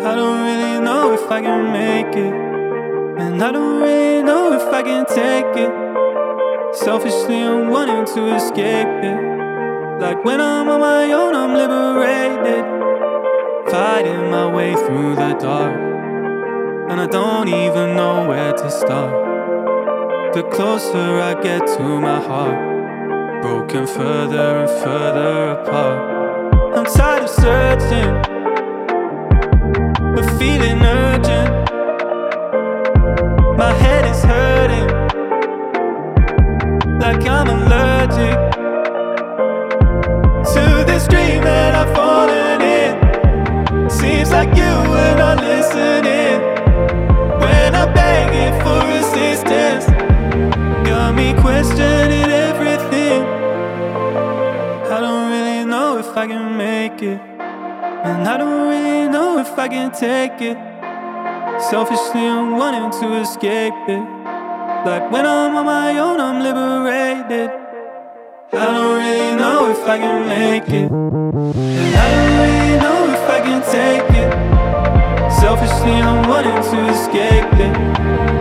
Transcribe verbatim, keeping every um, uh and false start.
I don't really know if I can make it, and I don't really know if I can take it. Selfishly I'm wanting to escape it. Like when I'm on my own I'm liberated, fighting my way through the dark, and I don't even know where to start. The closer I get to my heart, broken further and further apart. I'm tired of searching, but feeling urgent. My head is hurting, like I'm allergic to this dream that I've fallen in. Seems like you were not listening when I'm begging for assistance. Got me questioning everything. I don't really know if I can make it, and I don't really know if I can take it. Selfishly I'm wanting to escape it. Like when I'm on my own I'm liberated. I don't really know if I can make it, and I don't really know if I can take it. Selfishly I'm wanting to escape it.